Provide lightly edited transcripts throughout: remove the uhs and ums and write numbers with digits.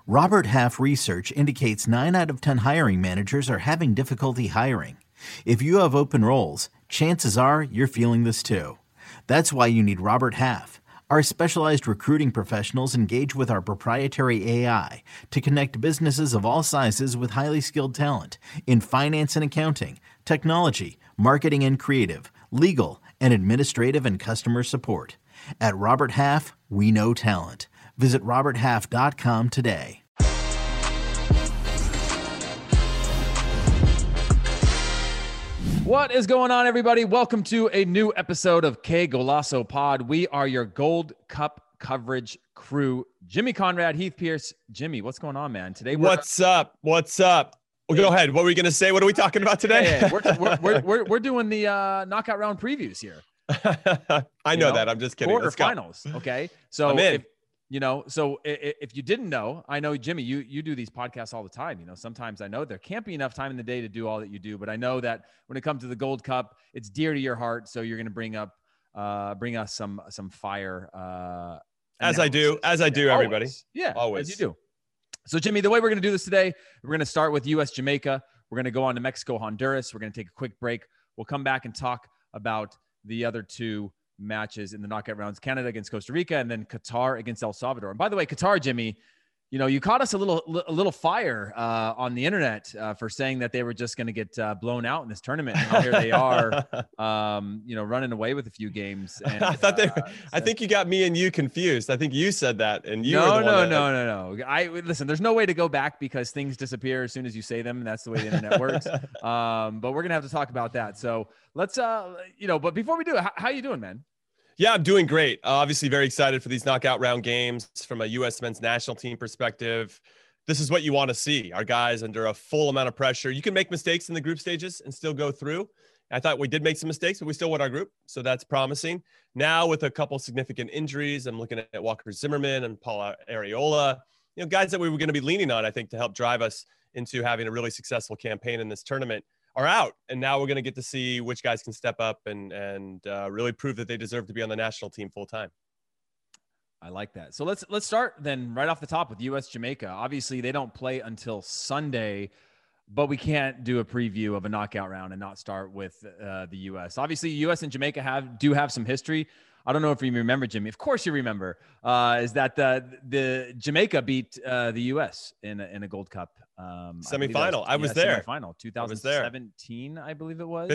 Robert Half research indicates 9 out of 10 hiring managers are having difficulty hiring. If you have open roles, chances are you're feeling this too. That's why you need Robert Half. Our specialized recruiting professionals engage with our proprietary AI to connect businesses of all sizes with highly skilled talent in finance and accounting, technology, marketing and creative, legal, and administrative and customer support. At Robert Half, we know talent. Visit roberthalf.com today. What is going on, everybody? Welcome to a new episode of Qué Golazo Pod. We are your Gold Cup coverage crew. Jimmy Conrad, Heath Pierce. Jimmy, what's going on, man? Today, What's up? Well, go ahead. What were we going to say? What are we talking about today? We're doing the knockout round previews here. I know that. I'm just kidding. Quarterfinals. Okay. So I'm in. If you didn't know, I know, Jimmy, you do these podcasts all the time. You know, sometimes I know there can't be enough time in the day to do all that you do, but I know that when it comes to the Gold Cup, it's dear to your heart. So you're going to bring us some fire. As I do, everybody. Yeah, always. As you do. So, Jimmy, the way we're going to do this today, we're going to start with U.S. Jamaica. We're going to go on to Mexico, Honduras. We're going to take a quick break. We'll come back and talk about the other two matches in the knockout rounds: Canada against Costa Rica, and then Qatar against El Salvador. And by the way, Qatar, Jimmy, you caught us a little fire on the internet for saying that they were just going to get blown out in this tournament. And now here they are, running away with a few games. And, I think you got me and you confused. I think you said that, and you No. Listen, there's no way to go back because things disappear as soon as you say them, and that's the way the internet works. But we're gonna have to talk about that. So let's, But before we do it, how you doing, man? Yeah, I'm doing great. Obviously very excited for these knockout round games from a U.S. men's national team perspective. This is what you want to see. Our guys under a full amount of pressure. You can make mistakes in the group stages and still go through. I thought we did make some mistakes, but we still won our group. So that's promising. Now with a couple significant injuries, I'm looking at Walker Zimmerman and Paul Areola, guys that we were going to be leaning on, I think, to help drive us into having a really successful campaign in this tournament, are out. And now we're going to get to see which guys can step up and really prove that they deserve to be on the national team full time. I like that. So let's start then right off the top with U.S. Jamaica. Obviously, they don't play until Sunday, but we can't do a preview of a knockout round and not start with the U.S. Obviously, U.S. and Jamaica do have some history. I don't know if you remember, Jimmy. Of course you remember. Is that the Jamaica beat the U.S. in a Gold Cup semifinal? I was there. Semifinal 2017, I believe it was.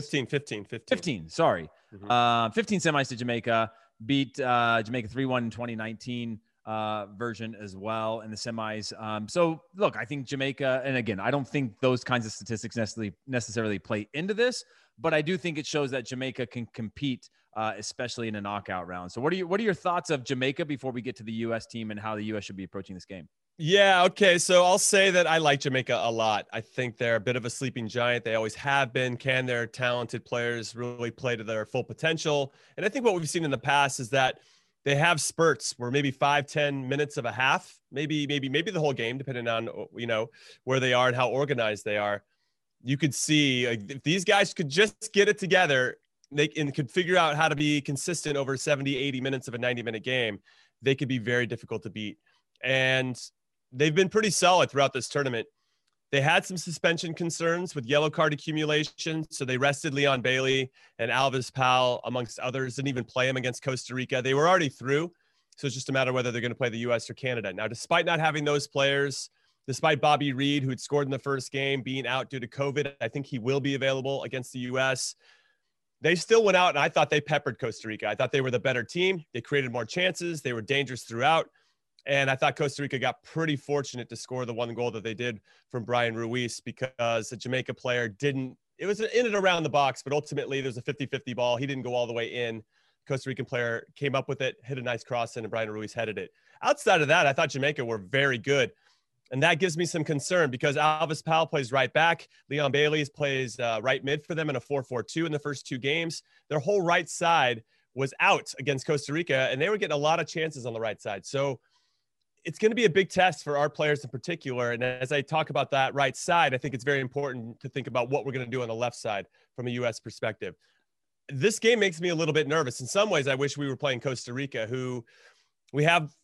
15. Sorry. Mm-hmm. 15 semis to Jamaica. Beat Jamaica 3-1 in 2019 version as well in the semis. So look, I think Jamaica, and again, I don't think those kinds of statistics necessarily play into this, but I do think it shows that Jamaica can compete, especially in a knockout round. So what are your thoughts of Jamaica before we get to the U.S. team and how the U.S. should be approaching this game? Yeah, okay. So I'll say that I like Jamaica a lot. I think they're a bit of a sleeping giant. They always have been. Can their talented players really play to their full potential? And I think what we've seen in the past is that they have spurts where maybe 5-10 minutes of a half, maybe the whole game, depending on, where they are and how organized they are. You could see if these guys could just get it together, could figure out how to be consistent over 70, 80 minutes of a 90-minute game, they could be very difficult to beat. And they've been pretty solid throughout this tournament. They had some suspension concerns with yellow card accumulation, so they rested Leon Bailey and Alvis Powell, amongst others, didn't even play him against Costa Rica. They were already through, so it's just a matter of whether they're going to play the U.S. or Canada. Now, despite not having those players, despite Bobby Reed, who had scored in the first game, being out due to COVID, I think he will be available against the U.S. They still went out, and I thought they peppered Costa Rica. I thought they were the better team. They created more chances. They were dangerous throughout. And I thought Costa Rica got pretty fortunate to score the one goal that they did from Brian Ruiz, because the Jamaica player it was in and around the box, but ultimately there's a 50-50 ball. He didn't go all the way in. Costa Rican player came up with it, hit a nice cross in, and Brian Ruiz headed it. Outside of that, I thought Jamaica were very good. And that gives me some concern because Alvis Powell plays right back. Leon Bailey plays right mid for them in a 4-4-2 in the first two games. Their whole right side was out against Costa Rica, and they were getting a lot of chances on the right side. So it's going to be a big test for our players in particular. And as I talk about that right side, I think it's very important to think about what we're going to do on the left side from a U.S. perspective. This game makes me a little bit nervous. In some ways, I wish we were playing Costa Rica, who we have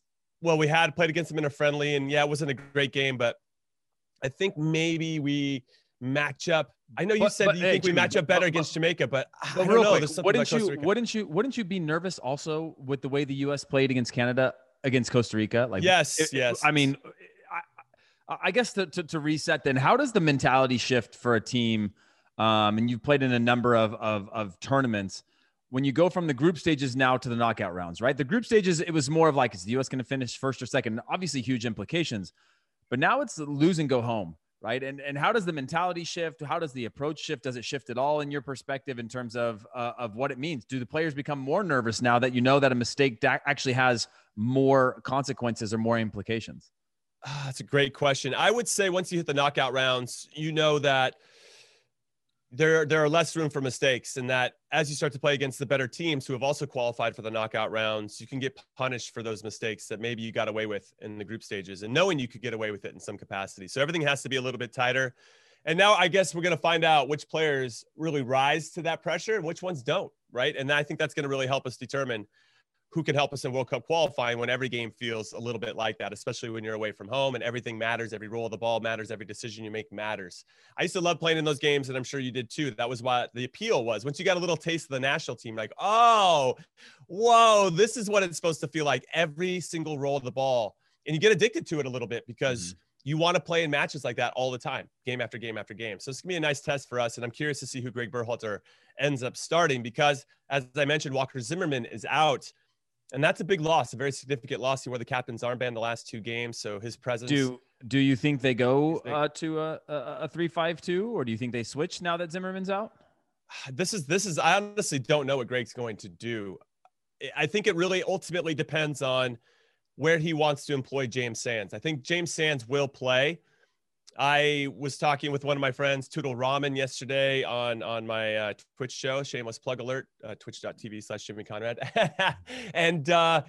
well, we had played against them in a friendly, and yeah, it wasn't a great game, but I think maybe we match up. I know you said you think we match up better against Jamaica, but I don't know. There's something about Costa Rica. Wouldn't you be nervous also with the way the U.S. played against Canada, against Costa Rica? Like, yes. I mean, I guess to reset then, how does the mentality shift for a team? And you've played in a number of tournaments. When you go from the group stages now to the knockout rounds, right? The group stages, it was more of like, is the U.S. going to finish first or second? Obviously huge implications, but now it's lose and go home, right? And how does the mentality shift? How does the approach shift? Does it shift at all in your perspective in terms of what it means? Do the players become more nervous now that you know that a mistake actually has more consequences or more implications? That's a great question. I would say once you hit the knockout rounds, you know that there are less room for mistakes, and that as you start to play against the better teams who have also qualified for the knockout rounds, you can get punished for those mistakes that maybe you got away with in the group stages, and knowing you could get away with it in some capacity. So everything has to be a little bit tighter. And now I guess we're going to find out which players really rise to that pressure and which ones don't, right? And I think that's going to really help us determine who can help us in World Cup qualifying when every game feels a little bit like that, especially when you're away from home and everything matters. Every roll of the ball matters. Every decision you make matters. I used to love playing in those games, and I'm sure you did too. That was what the appeal was. Once you got a little taste of the national team, like, oh, whoa, this is what it's supposed to feel like every single roll of the ball. And you get addicted to it a little bit because you want to play in matches like that all the time, game after game after game. So it's going to be a nice test for us. And I'm curious to see who Greg Berhalter ends up starting because, as I mentioned, Walker Zimmerman is out. And that's a big loss, a very significant loss. He wore the captain's armband the last 2 games, so his presence. Do you think they go to a 3-5-2, or do you think they switch now that Zimmerman's out? This is. I honestly don't know what Greg's going to do. I think it really ultimately depends on where he wants to employ James Sands. I think James Sands will play. I was talking with one of my friends, Toodle Ramen, yesterday on my Twitch show, shameless plug alert, twitch.tv/Jimmy Conrad. And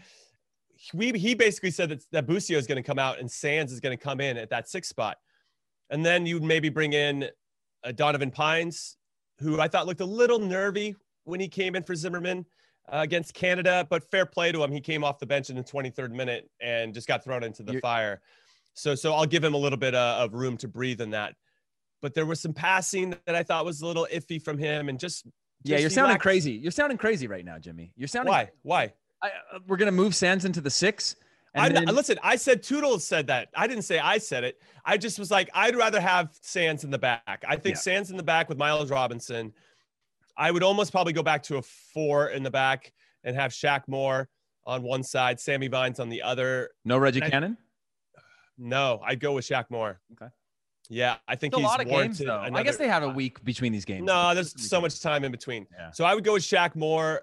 he basically said that Busio is going to come out and Sands is going to come in at that 6th spot. And then you'd maybe bring in Donovan Pines, who I thought looked a little nervy when he came in for Zimmerman against Canada, but fair play to him. He came off the bench in the 23rd minute and just got thrown into the fire. So I'll give him a little bit of room to breathe in that. But there was some passing that I thought was a little iffy from him, and just you're sounding crazy. You're sounding crazy right now, Jimmy. You're sounding why? We're gonna move Sands into the 6. Listen, I said Toodles said that. I didn't say I said it. I just was like, I'd rather have Sands in the back. I think Sands in the back with Miles Robinson. I would almost probably go back to a 4 in the back and have Shaq Moore on one side, Sammy Vines on the other. No Reggie Cannon? No, I'd go with Shaq Moore. Okay. Yeah, I think he's a lot of games, though. I guess they had a week between these games. No, there's so much time in between. Yeah. So I would go with Shaq Moore.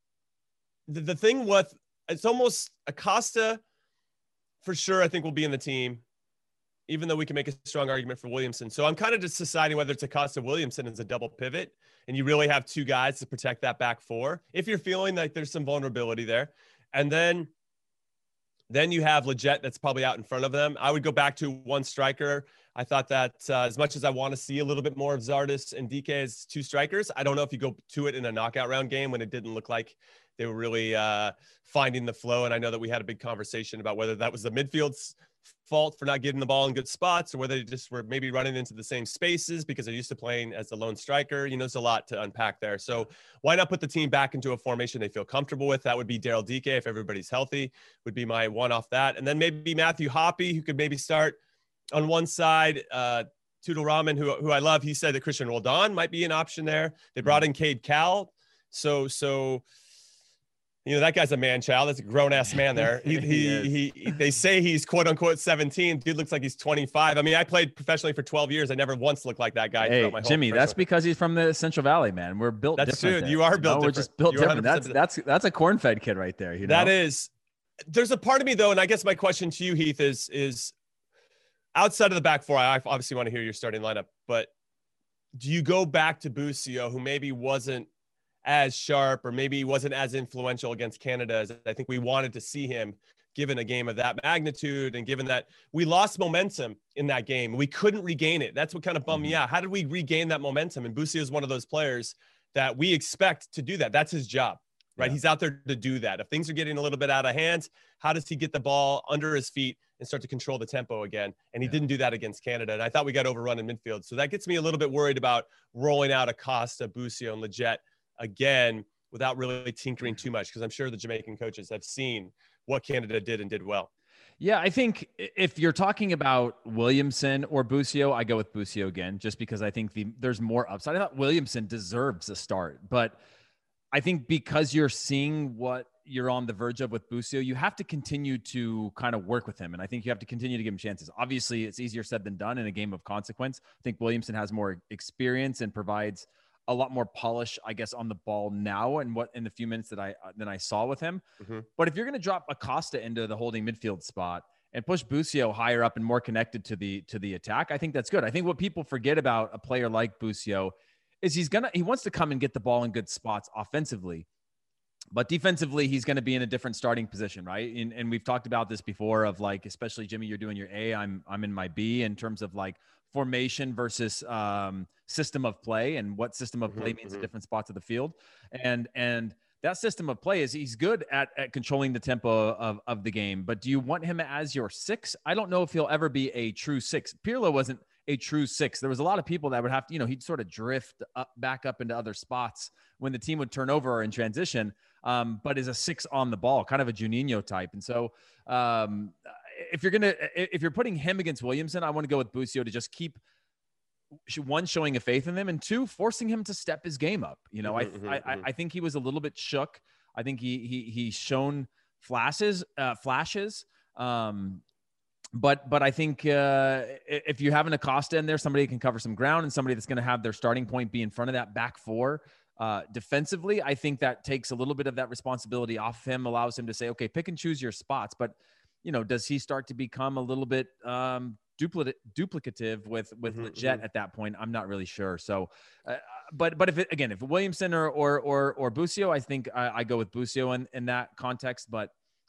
The thing with it's almost Acosta for sure, I think will be in the team, even though we can make a strong argument for Williamson. So I'm kind of just deciding whether it's Acosta Williamson as a double pivot, and you really have 2 guys to protect that back 4 if you're feeling like there's some vulnerability there. And then you have Leggett that's probably out in front of them. I would go back to 1 striker. I thought that as much as I want to see a little bit more of Zardes and DK as 2 strikers, I don't know if you go to it in a knockout round game when it didn't look like they were really finding the flow. And I know that we had a big conversation about whether that was the midfield's fault for not getting the ball in good spots, or whether they just were maybe running into the same spaces because they're used to playing as the lone striker. You know, there's a lot to unpack there. So why not put the team back into a formation they feel comfortable with? That would be Daryl DK if everybody's healthy, would be my one off that. And then maybe Matthew Hoppe, who could maybe start on one side. Toodle Ramen, who I love, he said that Christian Roldan might be an option there. They brought in Cade Cowell. So you know, that guy's a man-child. That's a grown-ass man there. They say he's quote-unquote 17. Dude looks like he's 25. I mean, I played professionally for 12 years. I never once looked like that guy. Hey, Jimmy, that's because he's from the Central Valley, man. We're built different. That's true. You are built different. We're just built different. That's a corn-fed kid right there. You know? That is. There's a part of me, though, and I guess my question to you, Heath, is outside of the back 4, I obviously want to hear your starting lineup, but do you go back to Busio, who maybe wasn't as sharp or maybe wasn't as influential against Canada as I think we wanted to see him, given a game of that magnitude and given that we lost momentum in that game? We couldn't regain it. That's what kind of bummed me out. How did we regain that momentum? And Busio is one of those players that we expect to do that. That's his job, right? Yeah. He's out there to do that. If things are getting a little bit out of hand, how does he get the ball under his feet and start to control the tempo again? And he didn't do that against Canada. And I thought we got overrun in midfield. So that gets me a little bit worried about rolling out Acosta, Busio, and Lletget again without really tinkering too much, because I'm sure the Jamaican coaches have seen what Canada did and did well. Yeah, I think if you're talking about Williamson or Busio, I go with Busio again, just because I think there's more upside. I thought Williamson deserves a start, but I think because you're seeing what you're on the verge of with Busio, you have to continue to kind of work with him. And I think you have to continue to give him chances. Obviously, it's easier said than done in a game of consequence. I think Williamson has more experience and provides a lot more polish, I guess, on the ball now and what in the few minutes that I saw with him. Mm-hmm. But if you're going to drop Acosta into the holding midfield spot and push Busio higher up and more connected to the attack, I think that's good. I think what people forget about a player like Busio is he wants to come and get the ball in good spots offensively, but defensively, he's going to be in a different starting position, right? And we've talked about this before of like, especially Jimmy, you're doing your A, I'm in my B in terms of like formation versus system of play and what system of play means at different spots of the field. And that system of play is he's good at controlling the tempo of the game, but do you want him as your 6? I don't know if he'll ever be a true 6. Pirlo wasn't a true 6. There was a lot of people that would have to, he'd sort of drift back up into other spots when the team would turn over or in transition, but is a 6 on the ball, kind of a Juninho type. And so if you're putting him against Williamson, I want to go with Busio to just keep, one, showing a faith in them, and 2, forcing him to step his game up. I think he was a little bit shook. I think he's shown flashes. But I think if you have an Acosta in there, somebody can cover some ground and somebody that's going to have their starting point be in front of that back 4 defensively, I think that takes a little bit of that responsibility off him, allows him to say, okay, pick and choose your spots. But, does he start to become a little bit duplicative with Lletget at that point? I'm not really sure. So, but if Williamson or Busio, I think I go with Busio in that context. But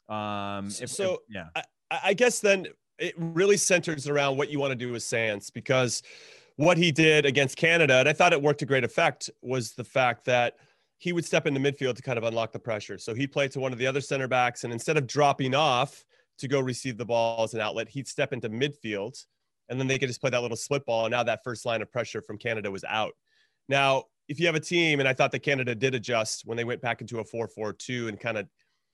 I guess then it really centers around what you want to do with Sands, because what he did against Canada, and I thought it worked to great effect, was the fact that he would step into midfield to kind of unlock the pressure. So he'd play to one of the other center backs, and instead of dropping off to go receive the ball as an outlet, he'd step into midfield, and then they could just play that little split ball. And now that first line of pressure from Canada was out. Now, if you have a team, and I thought that Canada did adjust when they went back into a 4-4-2 and kind of,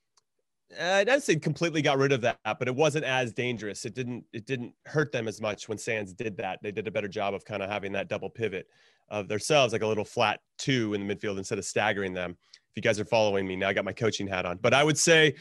I don't say completely got rid of that, but it wasn't as dangerous. It didn't hurt them as much when Sands did that. They did a better job of kind of having that double pivot of themselves, like a little flat 2 in the midfield instead of staggering them. If you guys are following me now, I got my coaching hat on. But I would say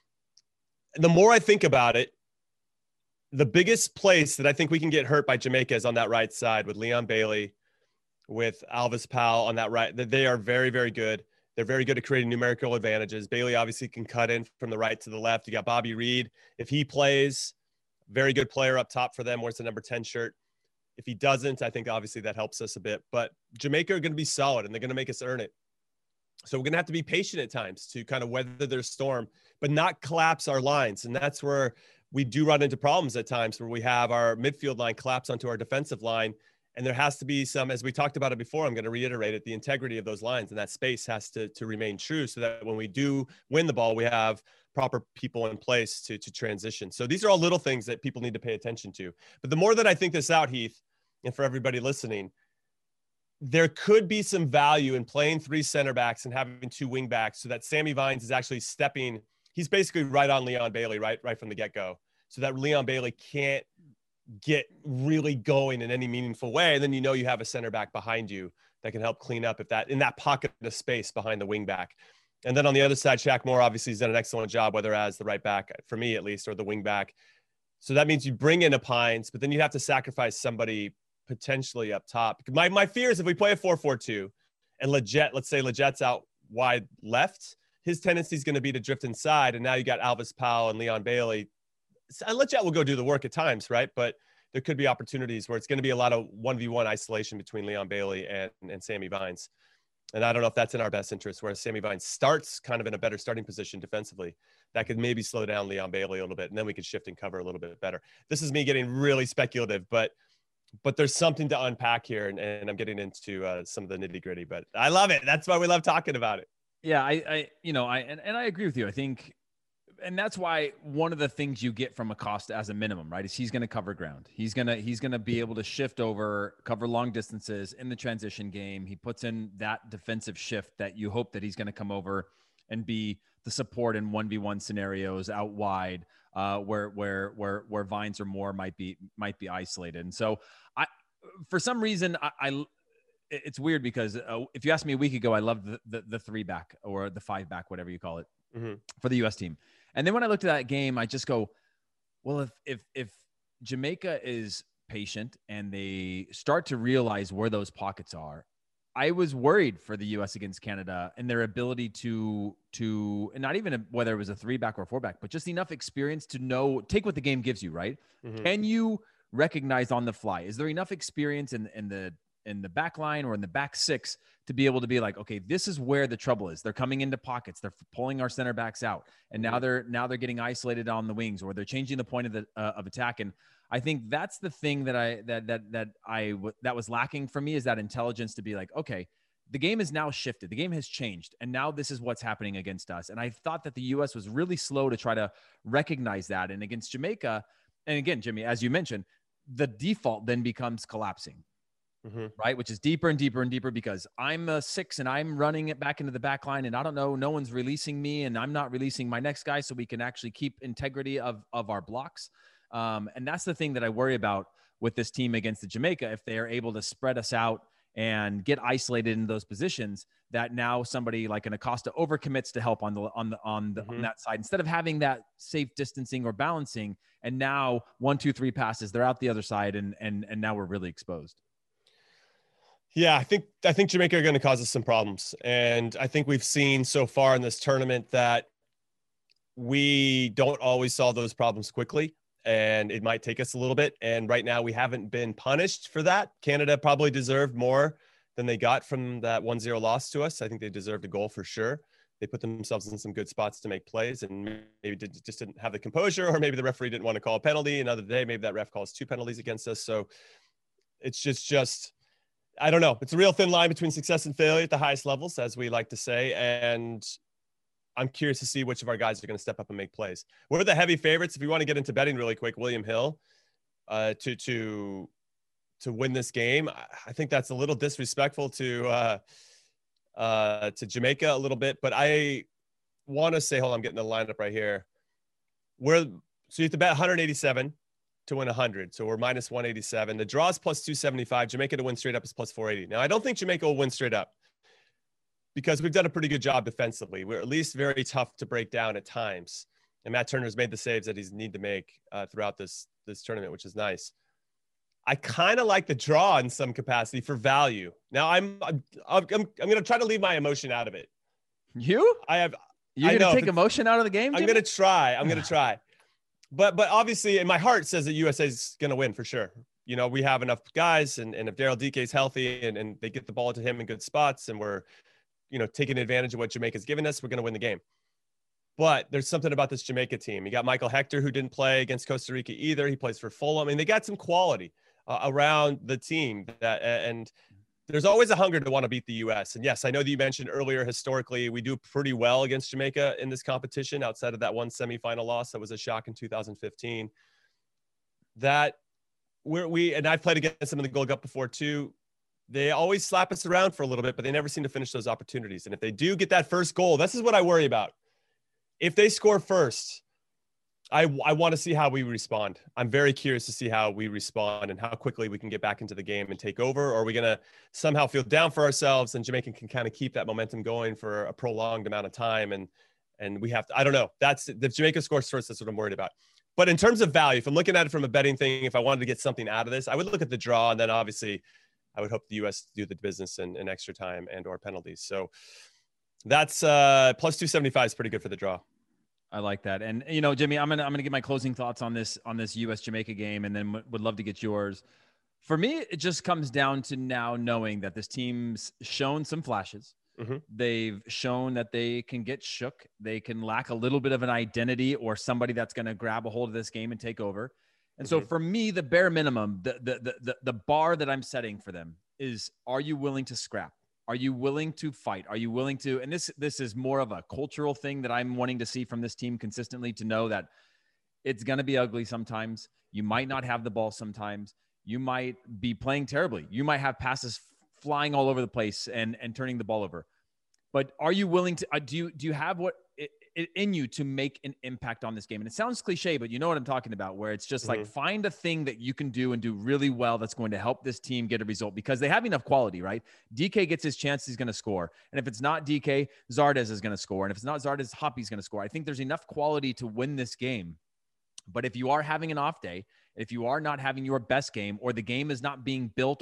the more I think about it, the biggest place that I think we can get hurt by Jamaica is on that right side with Leon Bailey, with Alvas Powell on that right. They are very, very good. They're very good at creating numerical advantages. Bailey obviously can cut in from the right to the left. You got Bobby Reed. If he plays, very good player up top for them, wears the number 10 shirt. If he doesn't, I think obviously that helps us a bit. But Jamaica are going to be solid, and they're going to make us earn it. So we're going to have to be patient at times to kind of weather their storm, but not collapse our lines. And that's where we do run into problems at times, where we have our midfield line collapse onto our defensive line. And there has to be some, as we talked about it before, I'm going to reiterate it, the integrity of those lines, and that space has to remain true, so that when we do win the ball, we have proper people in place to transition. So these are all little things that people need to pay attention to. But the more that I think this out, Heath, and for everybody listening, there could be some value in playing 3 center backs and having 2 wing backs, so that Sammy Vines is actually stepping. He's basically right on Leon Bailey, right from the get-go, so that Leon Bailey can't get really going in any meaningful way. And then you have a center back behind you that can help clean up in that pocket of space behind the wing back. And then on the other side, Shaq Moore obviously has done an excellent job, whether as the right back, for me at least, or the wing back. So that means you bring in a Pines, but then you have to sacrifice somebody potentially up top. My fear is if we play a 4-4-2 and let's say Lletget's out wide left, his tendency is going to be to drift inside. And now you got Alvas Powell and Leon Bailey. And Lletget will go do the work at times, right? But there could be opportunities where it's going to be a lot of 1v1 isolation between Leon Bailey and Sammy Vines. And I don't know if that's in our best interest, where Sammy Vines starts kind of in a better starting position defensively. That could maybe slow down Leon Bailey a little bit, and then we could shift and cover a little bit better. This is me getting really speculative, but there's something to unpack here, and I'm getting into some of the nitty gritty, but I love it. That's why we love talking about it. Yeah, and I agree with you. I think, and that's why one of the things you get from Acosta as a minimum, right, is he's going to cover ground. He's gonna be able to shift over, cover long distances in the transition game. He puts in that defensive shift that you hope that he's going to come over and be the support in 1v1 scenarios out wide, where Vines or Moore might be isolated. And so for some reason, it's weird because if you asked me a week ago, I loved the 3-back or the 5-back, whatever you call it, for the U.S. team. And then when I looked at that game, I just go, well, if Jamaica is patient and they start to realize where those pockets are, I was worried for the U.S. against Canada and their ability to and not even whether it was a 3-back or 4-back, but just enough experience to take what the game gives you, right? Can you recognize on the fly? Is there enough experience in the back line or in the back six to be able to be like, okay, this is where the trouble is. They're coming into pockets. They're pulling our center backs out. And now they're getting isolated on the wings, or they're changing the point of attack. And I think that's the thing that was lacking for me, is that intelligence to be like, okay, the game is now shifted. The game has changed. And now this is what's happening against us. And I thought that the U.S. was really slow to try to recognize that. And against Jamaica, and again, Jimmy, as you mentioned, the default then becomes collapsing. Right, which is deeper and deeper and deeper, because I'm a 6 and I'm running it back into the back line, and I don't know, no one's releasing me, and I'm not releasing my next guy, so we can actually keep integrity of our blocks. And that's the thing that I worry about with this team against the Jamaica. If they are able to spread us out and get isolated in those positions, that now somebody like an Acosta overcommits to help on that side, instead of having that safe distancing or balancing. And now 1, 2, 3 passes, they're out the other side, and now we're really exposed. Yeah, I think Jamaica are going to cause us some problems. And I think we've seen so far in this tournament that we don't always solve those problems quickly, and it might take us a little bit. And right now we haven't been punished for that. Canada probably deserved more than they got from that 1-0 loss to us. I think they deserved a goal for sure. They put themselves in some good spots to make plays, and maybe just didn't have the composure, or maybe the referee didn't want to call a penalty. Another day, maybe that ref calls 2 penalties against us. So it's just I don't know. It's a real thin line between success and failure at the highest levels, as we like to say. And I'm curious to see which of our guys are going to step up and make plays. What are the heavy favorites? If you want to get into betting really quick, William Hill to win this game. I think that's a little disrespectful to Jamaica a little bit, but I want to say, hold on, I'm getting the lineup right here. So you have to bet 187 to win 100. So we're minus 187. The draw is plus 275. Jamaica to win straight up is plus 480. Now, I don't think Jamaica will win straight up, because we've done a pretty good job defensively. We're at least very tough to break down at times. And Matt Turner's made the saves that he's need to make throughout this tournament, which is nice. I kind of like the draw in some capacity for value. Now I'm going to try to leave my emotion out of it. You're going to take emotion out of the game, Jimmy? I'm going to try. But obviously, in my heart says that USA is going to win for sure. You know, we have enough guys, and if Daryl Dike is healthy and they get the ball to him in good spots, and we're, taking advantage of what Jamaica's given us, we're going to win the game. But there's something about this Jamaica team. You got Michael Hector, who didn't play against Costa Rica either. He plays for Fulham, and they got some quality around the team. And there's always a hunger to want to beat the U.S. And yes, I know that you mentioned earlier, historically, we do pretty well against Jamaica in this competition, outside of that one semifinal loss that was a shock in 2015. And I've played against them in the Gold Cup before too. They always slap us around for a little bit, but they never seem to finish those opportunities. And if they do get that first goal, this is what I worry about. If they score first, I want to see how we respond. I'm very curious to see how we respond and how quickly we can get back into the game and take over. Or are we going to somehow feel down for ourselves, and Jamaica can kind of keep that momentum going for a prolonged amount of time? And we have to, I don't know. If Jamaica scores first, that's what I'm worried about. But in terms of value, if I'm looking at it from a betting thing, if I wanted to get something out of this, I would look at the draw, and then obviously I would hope the U.S. do the business in extra time and or penalties. So that's plus 275 is pretty good for the draw. I like that. And, Jimmy, I'm going to get my closing thoughts on this US Jamaica game, and then would love to get yours. For me, it just comes down to now knowing that this team's shown some flashes. Mm-hmm. They've shown that they can get shook. They can lack a little bit of an identity or somebody that's going to grab a hold of this game and take over. And so for me, the bare minimum, the bar that I'm setting for them is, are you willing to scrap? Are you willing to fight? Are you willing to, and this is more of a cultural thing that I'm wanting to see from this team consistently, to know that it's going to be ugly sometimes. You might not have the ball sometimes. You might be playing terribly. You might have passes flying all over the place and turning the ball over. But are you willing to, do you have what in you to make an impact on this game? And it sounds cliche, but you know what I'm talking about, where it's just like, find a thing that you can do and do really well that's going to help this team get a result, because they have enough quality, right? DK gets his chance, he's going to score. And if it's not DK, Zardes is going to score. And if it's not Zardes, Hoppy's going to score. I think there's enough quality to win this game. But if you are having an off day, if you are not having your best game, or the game is not being built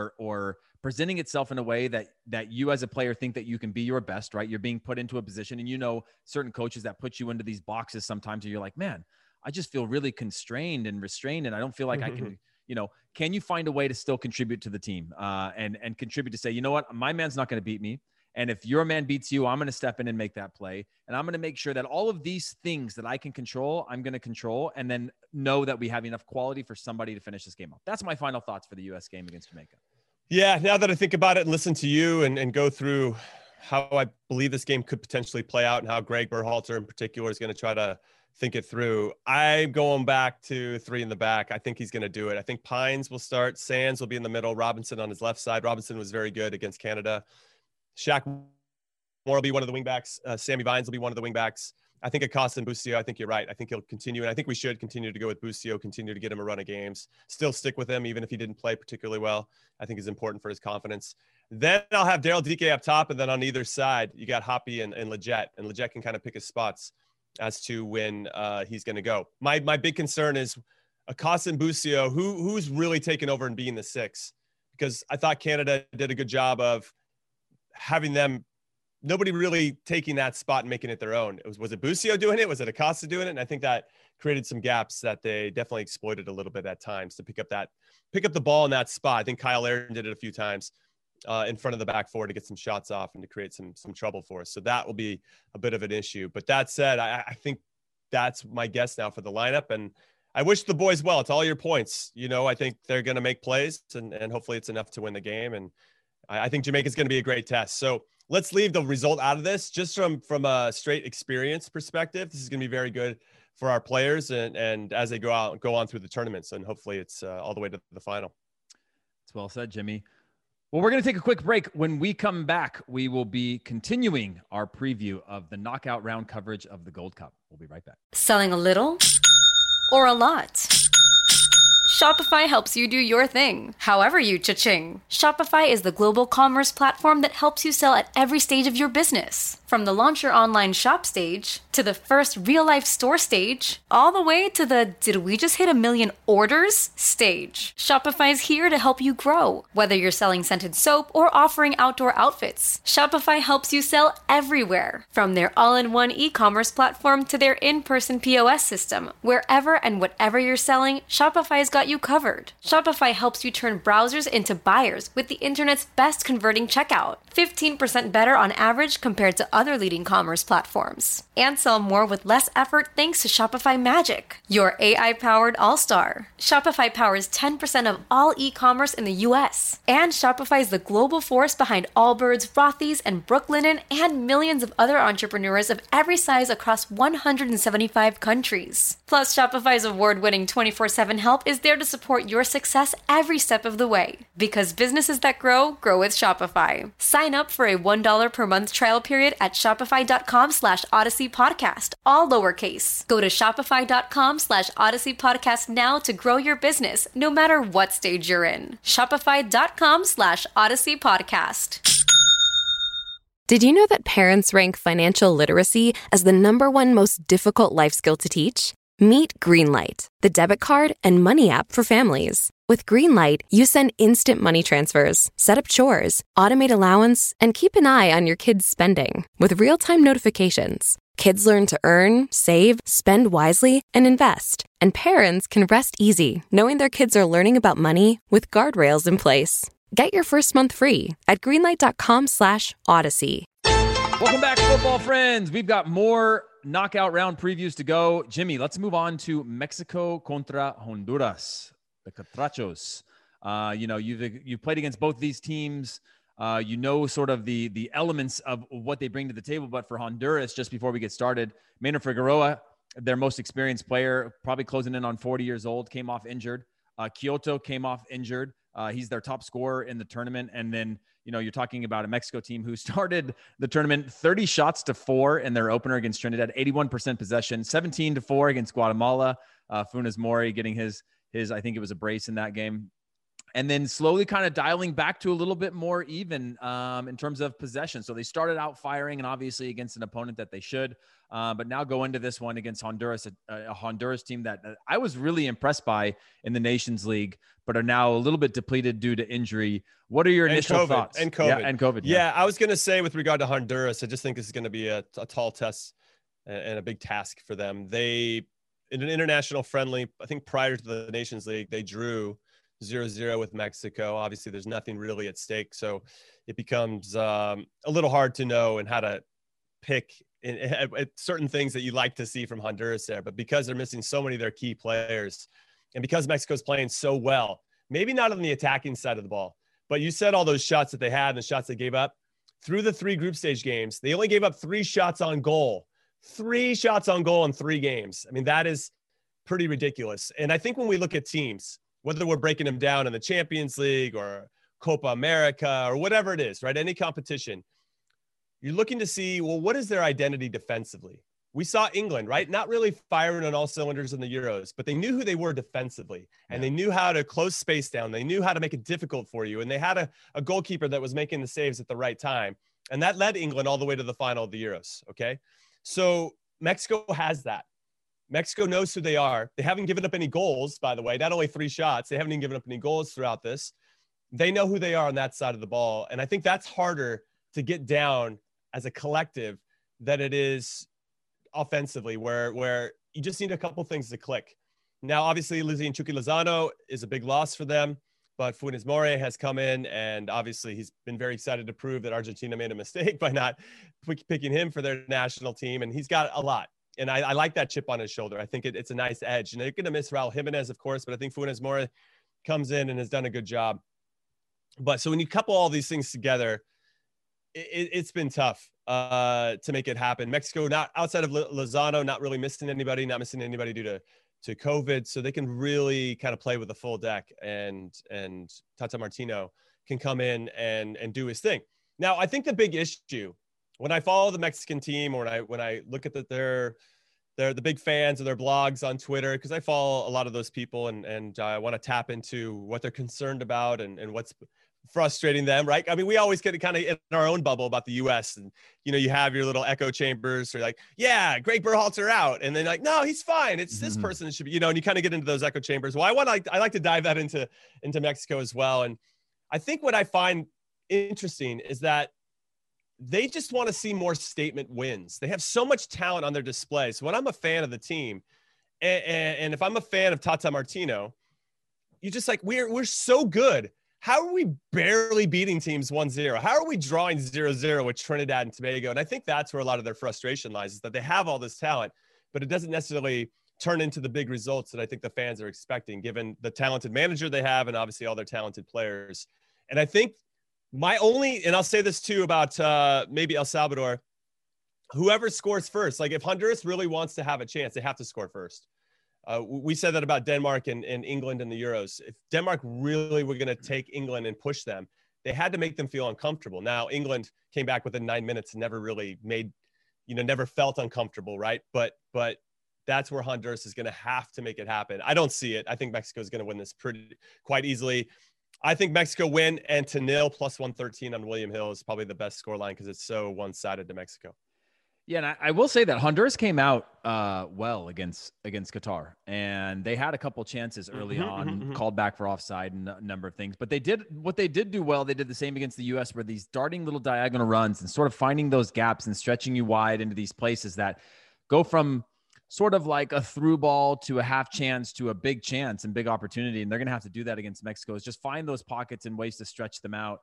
or presenting itself in a way that you as a player think that you can be your best, right? You're being put into a position, and certain coaches that put you into these boxes sometimes, and you're like, man, I just feel really constrained and restrained, and I don't feel like I can, can you find a way to still contribute to the team and contribute to say, you know what, my man's not going to beat me. And if your man beats you, I'm going to step in and make that play. And I'm going to make sure that all of these things that I can control, I'm going to control, and then know that we have enough quality for somebody to finish this game off. That's my final thoughts for the U.S. game against Jamaica. Yeah, now that I think about it and listen to you and go through how I believe this game could potentially play out, and how Greg Berhalter in particular is going to try to think it through, I'm going back to 3 in the back. I think he's going to do it. I think Pines will start. Sands will be in the middle. Robinson on his left side. Robinson was very good against Canada. Shaq Moore will be one of the wingbacks. Sammy Vines will be one of the wingbacks. I think Acosta and Busio, I think you're right. I think he'll continue. And I think we should continue to go with Busio, continue to get him a run of games, still stick with him, even if he didn't play particularly well. I think is important for his confidence. Then I'll have Daryl Dike up top. And then on either side, you got Hoppy and Lletget. And Lletget can kind of pick his spots as to when he's going to go. My big concern is Acosta and Busio, who's really taken over and being the 6, because I thought Canada did a good job of having them, nobody really taking that spot and making it their own. Was it Busio doing it? Was it Acosta doing it? And I think that created some gaps that they definitely exploited a little bit at times to pick up the ball in that spot. I think Kyle Aaron did it a few times in front of the back four to get some shots off and to create some trouble for us. So that will be a bit of an issue. But that said, I think that's my guess now for the lineup. And I wish the boys well. To all your points, I think they're going to make plays and hopefully it's enough to win the game. And I think Jamaica's going to be a great test. So let's leave the result out of this. Just from a straight experience perspective, this is going to be very good for our players and as they go on through the tournaments, and hopefully it's all the way to the final. That's well said, Jimmy. Well, we're going to take a quick break. When we come back, we will be continuing our preview of the knockout round coverage of the Gold Cup. We'll be right back. Selling a little or a lot? Shopify helps you do your thing, however you cha-ching. Shopify is the global commerce platform that helps you sell at every stage of your business. From the launch your online shop stage, to the first real-life store stage, all the way to the did we just hit 1 million orders stage. Shopify is here to help you grow. Whether you're selling scented soap or offering outdoor outfits, Shopify helps you sell everywhere. From their all-in-one e-commerce platform to their in-person POS system, wherever and whatever you're selling, Shopify's got you covered. Shopify helps you turn browsers into buyers with the internet's best converting checkout. 15% better on average compared to other leading commerce platforms. And sell more with less effort thanks to Shopify Magic, your AI-powered all-star. Shopify powers 10% of all e-commerce in the U.S. And Shopify is the global force behind Allbirds, Rothy's, and Brooklinen, and millions of other entrepreneurs of every size across 175 countries. Plus, Shopify's award-winning 24/7 help is there to support your success every step of the way. Because businesses that grow with Shopify. Sign up for a $1 per month trial period at shopify.com/Odyssey Podcast, all lowercase. Go to shopify.com/Odyssey Podcast now to grow your business, no matter what stage you're in. Shopify.com/Odyssey Podcast. Did you know that parents rank financial literacy as the #1 most difficult life skill to teach? Meet Greenlight, the debit card and money app for families. With Greenlight, you send instant money transfers, set up chores, automate allowance, and keep an eye on your kids' spending with real-time notifications. Kids learn to earn, save, spend wisely, and invest. And parents can rest easy knowing their kids are learning about money with guardrails in place. Get your first month free at greenlight.com/Odyssey. Welcome back, football friends. We've got more knockout round previews to go. Jimmy, let's move on to Mexico contra Honduras, the Catrachos. You've played against both these teams. Sort of the elements of what they bring to the table. But for Honduras, just before we get started, Maynard Figueroa, their most experienced player, probably closing in on 40 years old, came off injured. Kyoto came off injured. He's their top scorer in the tournament. And then, you're talking about a Mexico team who started the tournament 30 shots to 4 in their opener against Trinidad, 81% possession, 17-4 against Guatemala. Funes Mori getting his, I think it was a brace in that game. And then slowly kind of dialing back to a little bit more even in terms of possession. So they started out firing, and obviously against an opponent that they should, but now go into this one against Honduras, a Honduras team that I was really impressed by in the Nations League, but are now a little bit depleted due to injury. What are your initial thoughts? And COVID. Yeah, and COVID. Yeah, I was going to say with regard to Honduras, I just think this is going to be a tall test and a big task for them. They, in an international friendly, I think prior to the Nations League, they drew 0-0 with Mexico. Obviously, there's nothing really at stake, so it becomes a little hard to know and how to pick at certain things that you like to see from Honduras there. But because they're missing so many of their key players, and because Mexico's playing so well, maybe not on the attacking side of the ball, but you said all those shots that they had and the shots they gave up through the 3 group stage games, they only gave up 3 shots on goal. 3 shots on goal in 3 games. I mean, that is pretty ridiculous. And I think when we look at teams, whether we're breaking them down in the Champions League or Copa America or whatever it is, right? Any competition, you're looking to see, well, what is their identity defensively? We saw England, right? Not really firing on all cylinders in the Euros, but they knew who they were defensively, and they knew how to close space down. They knew how to make it difficult for you. And they had a goalkeeper that was making the saves at the right time. And that led England all the way to the final of the Euros. Okay. So Mexico has that. Mexico knows who they are. They haven't given up any goals, by the way, not only 3 shots. They haven't even given up any goals throughout this. They know who they are on that side of the ball. And I think that's harder to get down as a collective than it is offensively, where you just need a couple things to click. Now, obviously, losing Chucky Lozano is a big loss for them, but Funes Mori has come in, and obviously he's been very excited to prove that Argentina made a mistake by not picking him for their national team, and he's got a lot. And I like that chip on his shoulder. I think it's a nice edge. And they're going to miss Raul Jimenez, of course, but I think Funes Mori comes in and has done a good job. But so when you couple all these things together, it's been tough to make it happen. Mexico, not outside of Lozano, not really missing anybody, not missing anybody due to COVID. So they can really kind of play with a full deck, and Tata Martino can come in and do his thing. Now, I think the big issue, when I follow the Mexican team, or when I look at they're the big fans of their blogs on Twitter, because I follow a lot of those people, and I want to tap into what they're concerned about and what's frustrating them, right? I mean, we always get kind of in our own bubble about the U.S. and, you have your little echo chambers, or like, yeah, Greg Berhalter out. And then like, no, he's fine. It's this person that should be, and you kind of get into those echo chambers. Well, I like to dive that into Mexico as well. And I think what I find interesting is that they just want to see more statement wins. They have so much talent on their display. So when I'm a fan of the team, and if I'm a fan of Tata Martino, you just like, we're so good. How are we barely beating teams 1-0? How are we drawing 0-0 with Trinidad and Tobago? And I think that's where a lot of their frustration lies, is that they have all this talent, but it doesn't necessarily turn into the big results that I think the fans are expecting, given the talented manager they have and obviously all their talented players. And I think and I'll say this too about maybe El Salvador, whoever scores first, like if Honduras really wants to have a chance, they have to score first. We said that about Denmark and England in the Euros. If Denmark really were going to take England and push them, they had to make them feel uncomfortable. Now, England came back within 9 minutes and never really never felt uncomfortable, right? But that's where Honduras is going to have to make it happen. I don't see it. I think Mexico is going to win this quite easily. I think Mexico win, and to nil plus 113 on William Hill is probably the best scoreline because it's so one-sided to Mexico. Yeah, and I will say that Honduras came out well against Qatar, and they had a couple chances early on, called back for offside and a number of things. But they did do well. They did the same against the U.S., where these darting little diagonal runs and sort of finding those gaps and stretching you wide into these places that go from sort of like a through ball to a half chance to a big chance and big opportunity. And they're going to have to do that against Mexico, is just find those pockets and ways to stretch them out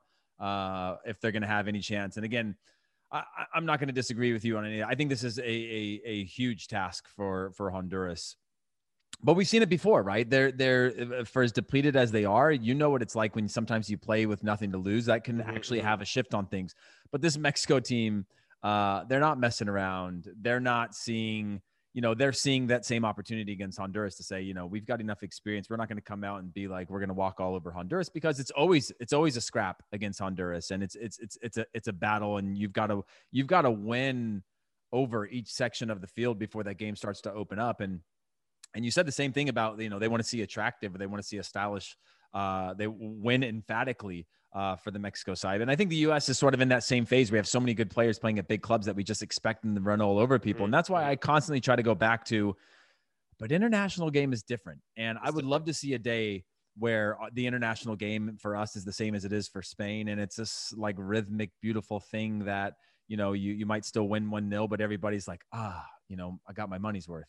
if they're going to have any chance. And again, I'm not going to disagree with you on any. I think this is a huge task for Honduras. But we've seen it before, right? They're for as depleted as they are, you know what it's like when sometimes you play with nothing to lose. That can actually have a shift on things. But this Mexico team, they're not messing around. They're not seeing, they're seeing that same opportunity against Honduras to say, we've got enough experience. We're not going to come out and be like, we're going to walk all over Honduras, because it's always a scrap against Honduras, and it's a battle, and you've got to win over each section of the field before that game starts to open up. And you said the same thing about, they want to see attractive, or they want to see a stylish, they win emphatically for the Mexico side. And I think the U.S. is sort of in that same phase. We have so many good players playing at big clubs that we just expect them to run all over people. And that's why I constantly try to go back to, but international game is different. And I would love to see a day where the international game for us is the same as it is for Spain. And it's this like rhythmic, beautiful thing that, you might still win 1-0, but everybody's like, I got my money's worth.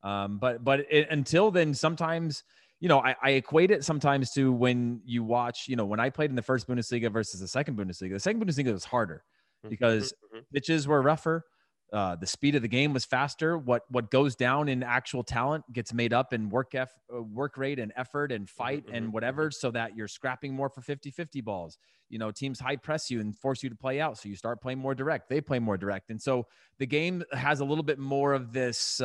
Until then, sometimes, I equate it sometimes to when you watch, when I played in the first Bundesliga versus the second Bundesliga was harder because pitches were rougher. The speed of the game was faster. What goes down in actual talent gets made up in work rate and effort and fight and whatever, so that you're scrapping more for 50-50 balls. Teams high press you and force you to play out. So you start playing more direct. They play more direct. And so the game has a little bit more of this,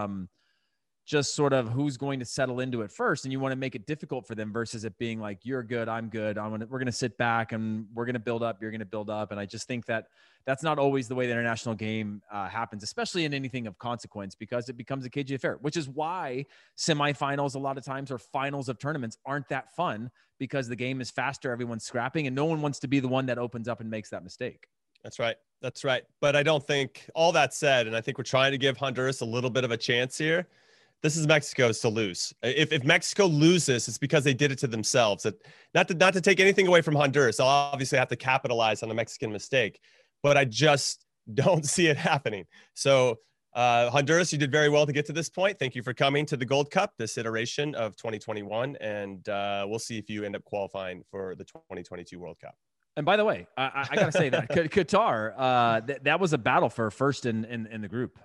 just sort of who's going to settle into it first. And you want to make it difficult for them versus it being like, you're good, I'm good. We're going to sit back and we're going to build up. You're going to build up. And I just think that that's not always the way the international game happens, especially in anything of consequence, because it becomes a cagey affair, which is why semifinals a lot of times, or finals of tournaments, aren't that fun, because the game is faster. Everyone's scrapping and no one wants to be the one that opens up and makes that mistake. That's right. That's right. But I don't think, all that said, and I think we're trying to give Honduras a little bit of a chance here. This is Mexico's to lose. If Mexico loses, it's because they did it to themselves. Not to take anything away from Honduras. They'll obviously have to capitalize on the Mexican mistake, but I just don't see it happening. So Honduras, you did very well to get to this point. Thank you for coming to the Gold Cup, this iteration of 2021. And we'll see if you end up qualifying for the 2022 World Cup. And by the way, I got to say that Qatar, that was a battle for first in the group.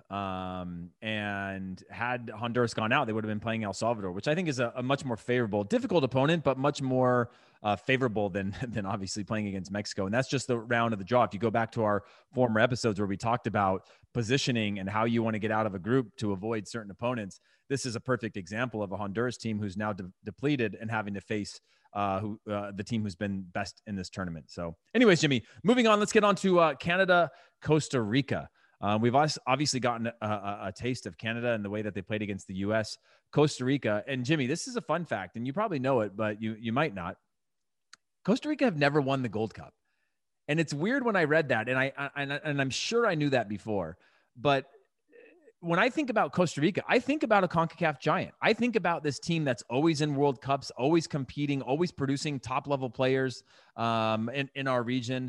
And had Honduras gone out, they would have been playing El Salvador, which I think is a much more favorable, difficult opponent, but much more favorable than obviously playing against Mexico. And that's just the round of the draw. If you go back to our former episodes where we talked about positioning and how you want to get out of a group to avoid certain opponents, this is a perfect example of a Honduras team who's now depleted and having to face the team who's been best in this tournament. So anyways, Jimmy, moving on, let's get on to Canada, Costa Rica. We've obviously gotten a taste of Canada and the way that they played against the U.S. Costa Rica. And Jimmy, this is a fun fact, and you probably know it, but you might not. Costa Rica have never won the Gold Cup. And it's weird when I read that, and I'm sure I knew that before, but when I think about Costa Rica, I think about a CONCACAF giant. I think about this team that's always in World Cups, always competing, always producing top-level players in our region.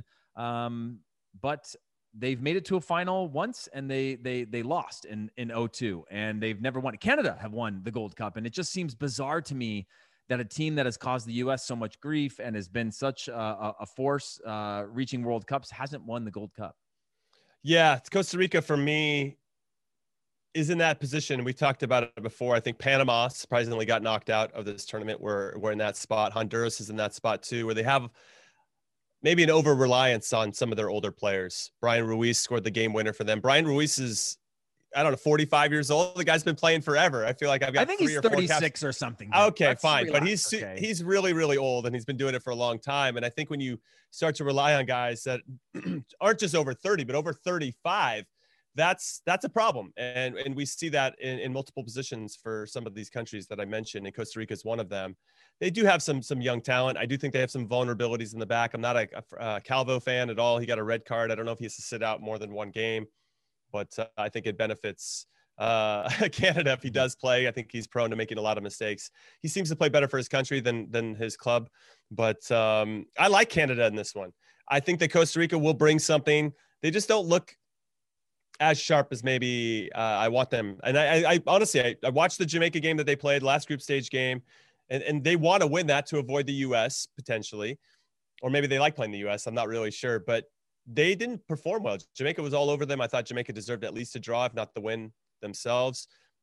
But they've made it to a final once, and they lost in 2002, and they've never won. Canada have won the Gold Cup, and it just seems bizarre to me that a team that has caused the U.S. so much grief and has been such a force reaching World Cups hasn't won the Gold Cup. Yeah, Costa Rica, for me, is in that position. We talked about it before. I think Panama surprisingly got knocked out of this tournament. We're in that spot. Honduras is in that spot too, where they have maybe an over-reliance on some of their older players. Brian Ruiz scored the game winner for them. Brian Ruiz is, 45 years old. The guy's been playing forever. I feel like I think he's 36 or something. Okay, that's fine. But he's really, really old, and he's been doing it for a long time. And I think when you start to rely on guys that aren't just over 30, but over 35, that's a problem. And we see that in multiple positions for some of these countries that I mentioned, and Costa Rica is one of them. They do have some young talent. I do think they have some vulnerabilities in the back. I'm not a Calvo fan at all. He got a red card. I don't know if he has to sit out more than one game, but I think it benefits Canada if he does play. I think he's prone to making a lot of mistakes. He seems to play better for his country than his club, but I like Canada in this one. I think that Costa Rica will bring something. They just don't look as sharp as maybe I want them. And I honestly, I watched the Jamaica game that they played, last group stage game, and they want to win that to avoid the U.S. potentially, or maybe they like playing the U.S. I'm not really sure, but they didn't perform well. Jamaica was all over them. I thought Jamaica deserved at least a draw, if not the win themselves.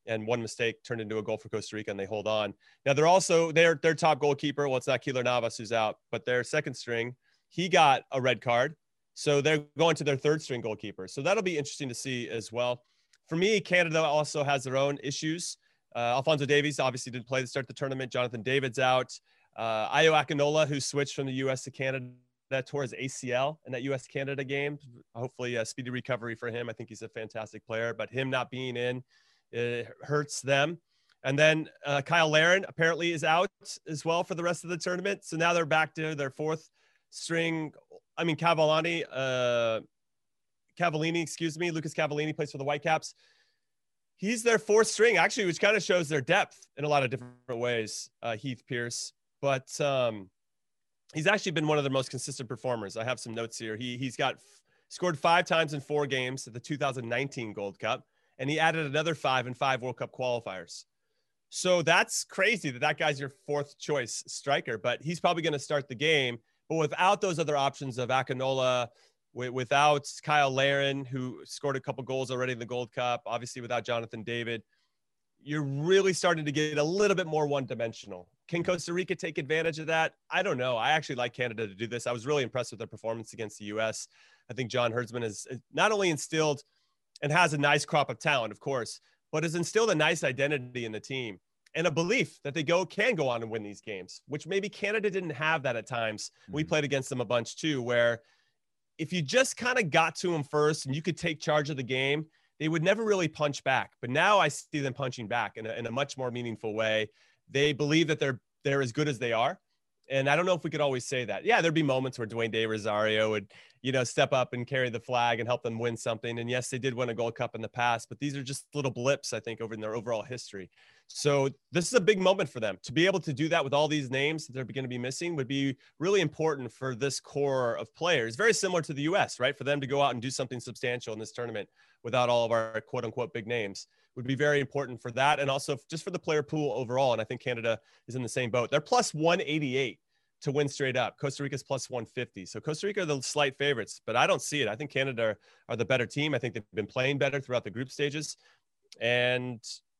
and one mistake turned into a goal for Costa Rica, and they hold on. Now they're also their top goalkeeper. Well, it's not Keylor Navas who's out, but their second string, he got a red card. So they're going to their third string goalkeeper. So that'll be interesting to see as well. For me, Canada also has their own issues. Alphonso Davies obviously didn't play to start the tournament. Jonathan David's out. Ayo Akinola, who switched from the U.S. to Canada, tore his ACL in that U.S.-Canada game. Hopefully a speedy recovery for him. I think he's a fantastic player, but him not being in, it hurts them. And then Kyle Larin apparently is out as well for the rest of the tournament. So now they're back to their fourth string. I mean, Cavallini, Lucas Cavallini plays for the Whitecaps. He's their fourth string, actually, which kind of shows their depth in a lot of different ways, Heath Pearce. But he's actually been one of their most consistent performers. I have some notes here. He's scored 5 times in 4 games at the 2019 Gold Cup, and he added another 5 in 5 World Cup qualifiers. So that's crazy that guy's your fourth choice striker, but he's probably going to start the game. But without those other options of Akinola, without Kyle Larin, who scored a couple goals already in the Gold Cup, obviously without Jonathan David, you're really starting to get a little bit more one-dimensional. Can Costa Rica take advantage of that? I don't know. I actually like Canada to do this. I was really impressed with their performance against the U.S. I think John Hertzman has not only instilled and has a nice crop of talent, of course, but has instilled a nice identity in the team and a belief that they can go on and win these games, which maybe Canada didn't have that at times. Mm-hmm. We played against them a bunch too, where if you just kind of got to them first and you could take charge of the game, they would never really punch back. But now I see them punching back in a much more meaningful way. They believe that they're as good as they are. And I don't know if we could always say that. Yeah, there'd be moments where Dwayne De Rosario would, step up and carry the flag and help them win something. And yes, they did win a Gold Cup in the past, but these are just little blips, I think, over in their overall history. So this is a big moment for them. To be able to do that with all these names that they're going to be missing would be really important for this core of players. Very similar to the U.S., right? For them to go out and do something substantial in this tournament without all of our quote unquote big names would be very important for that. And also just for the player pool overall. And I think Canada is in the same boat. They're plus 188 to win straight up. Costa Rica's plus 150. So Costa Rica are the slight favorites, but I don't see it. I think Canada are the better team. I think they've been playing better throughout the group stages. And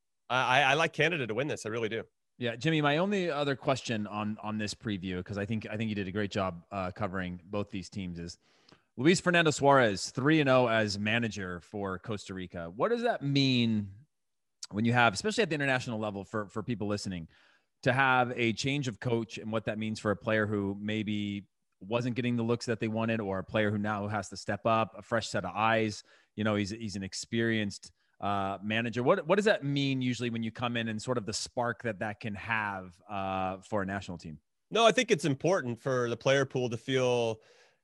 I like Canada to win this. I really do. Yeah, Jimmy, my only other question on this preview, because I think you did a great job covering both these teams, is Luis Fernando Suarez, 3-0 as manager for Costa Rica. What does that mean when you have, especially at the international level for people listening, to have a change of coach and what that means for a player who maybe wasn't getting the looks that they wanted, or a player who now has to step up, a fresh set of eyes? He's an experienced manager. What does that mean usually when you come in and sort of the spark that can have for a national team? No, I think it's important for the player pool to feel,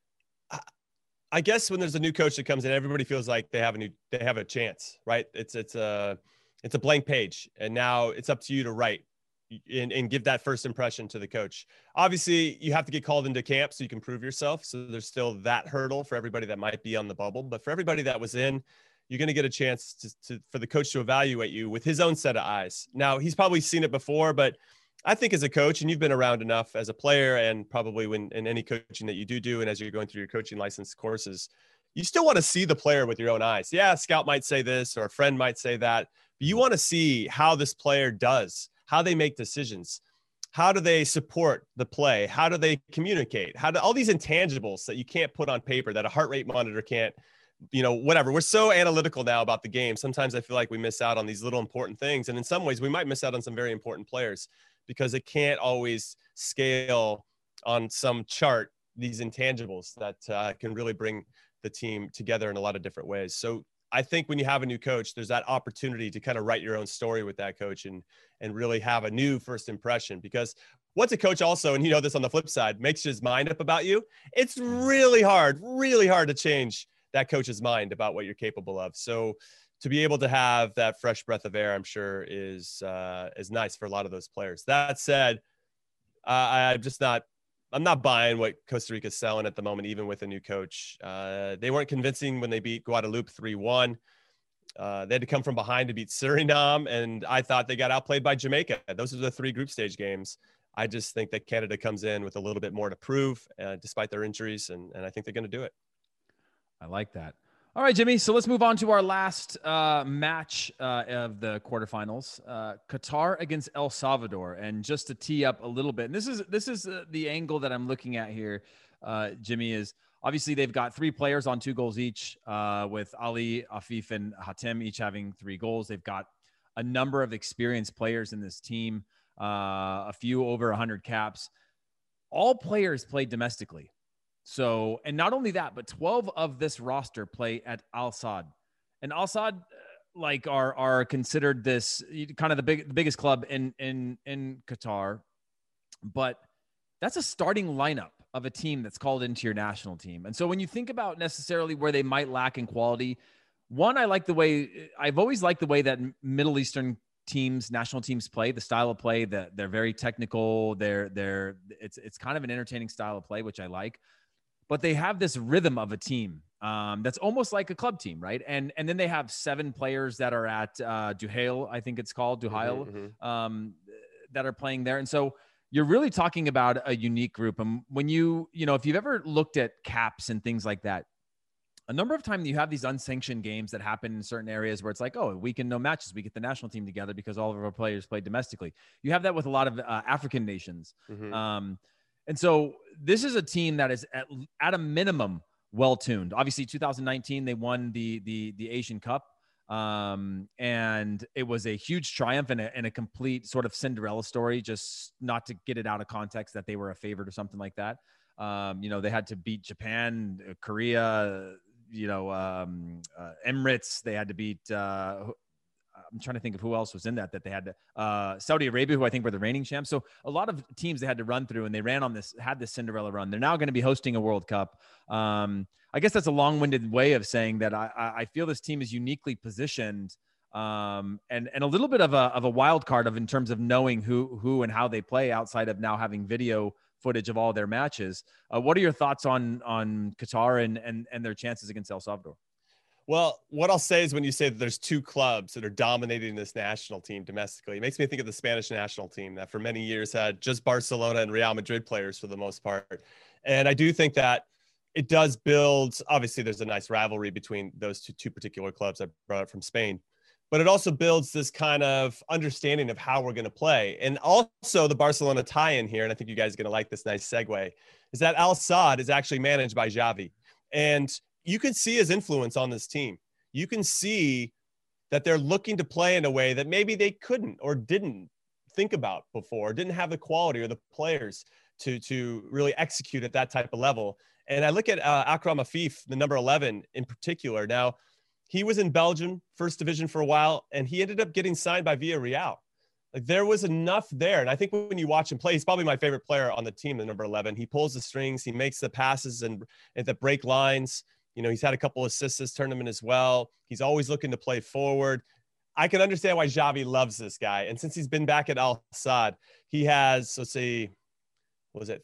I guess when there's a new coach that comes in, everybody feels like they have a chance, right? It's a blank page, and now it's up to you to write and give that first impression to the coach. Obviously, you have to get called into camp so you can prove yourself. So there's still that hurdle for everybody that might be on the bubble, but for everybody that was in, you're going to get a chance for the coach to evaluate you with his own set of eyes. Now, he's probably seen it before, but I think as a coach, and you've been around enough as a player, and probably when in any coaching that you do, and as you're going through your coaching license courses, you still want to see the player with your own eyes. Yeah, a scout might say this, or a friend might say that, but you want to see how this player does, how they make decisions, how do they support the play, how do they communicate, all these intangibles that you can't put on paper, that a heart rate monitor can't, whatever. We're so analytical now about the game. Sometimes I feel like we miss out on these little important things. And in some ways we might miss out on some very important players because it can't always scale on some chart, these intangibles that can really bring the team together in a lot of different ways. So I think when you have a new coach, there's that opportunity to kind of write your own story with that coach and really have a new first impression. Because once a coach also, and this on the flip side, makes his mind up about you, it's really hard to change that coach's mind about what you're capable of. So to be able to have that fresh breath of air, I'm sure is nice for a lot of those players. That said, I'm not buying what Costa Rica's selling at the moment, even with a new coach. They weren't convincing when they beat Guadeloupe 3-1. They had to come from behind to beat Suriname, and I thought they got outplayed by Jamaica. Those are the 3 group stage games. I just think that Canada comes in with a little bit more to prove, despite their injuries, and I think they're going to do it. I like that. All right, Jimmy. So let's move on to our last match of the quarterfinals: Qatar against El Salvador. And just to tee up a little bit, and this is the angle that I'm looking at here, Jimmy. Is obviously they've got 3 players on 2 goals each, with Ali, Afif, and Hatem each having 3 goals. They've got a number of experienced players in this team, a few over 100 caps. All players play domestically. So, and not only that, but 12 of this roster play at Al Sadd. And Al Sadd, like, are considered this kind of the biggest club in Qatar. But that's a starting lineup of a team that's called into your national team. And so when you think about necessarily where they might lack in quality, one, I've always liked the way that Middle Eastern teams, national teams play, the style of play that they're very technical. It's kind of an entertaining style of play, which I like. But they have this rhythm of a team that's almost like a club team, right? And then they have 7 players that are at Duhail, I think it's called, Duhail, that are playing there. And so you're really talking about a unique group. And when if you've ever looked at caps and things like that, a number of times you have these unsanctioned games that happen in certain areas where it's like, oh, weekend no matches. We get the national team together because all of our players play domestically. You have that with a lot of African nations. And so this is a team that is at a minimum well-tuned. Obviously, 2019, they won the Asian Cup. And it was a huge triumph and a complete sort of Cinderella story, just not to get it out of context that they were a favorite or something like that. They had to beat Japan, Korea, Emirates. They had to beat, I'm trying to think of who else was in that they had to, Saudi Arabia, who I think were the reigning champs. So a lot of teams they had to run through, and they had this Cinderella run. They're now going to be hosting a World Cup. I guess that's a long-winded way of saying that I feel this team is uniquely positioned, and a little bit of a wild card in terms of knowing who and how they play outside of now having video footage of all their matches. What are your thoughts on Qatar and their chances against El Salvador? Well, what I'll say is when you say that there's 2 clubs that are dominating this national team domestically, it makes me think of the Spanish national team that for many years had just Barcelona and Real Madrid players for the most part. And I do think that it does build, obviously there's a nice rivalry between those two particular clubs I brought up from Spain, but it also builds this kind of understanding of how we're going to play. And also the Barcelona tie-in here, and I think you guys are going to like this nice segue, is that Al Sadd is actually managed by Xavi. And you can see his influence on this team. You can see that they're looking to play in a way that maybe they couldn't or didn't think about before, didn't have the quality or the players to really execute at that type of level. And I look at Akram Afif, the number 11 in particular. Now, he was in Belgium, first division for a while, and he ended up getting signed by Villarreal. Like, there was enough there. And I think when you watch him play, he's probably my favorite player on the team, the number 11. He pulls the strings, he makes the passes and the break lines. He's had a couple assists this tournament as well. He's always looking to play forward. I can understand why Xavi loves this guy. And since he's been back at Al Sadd, he has, let's see, what was it,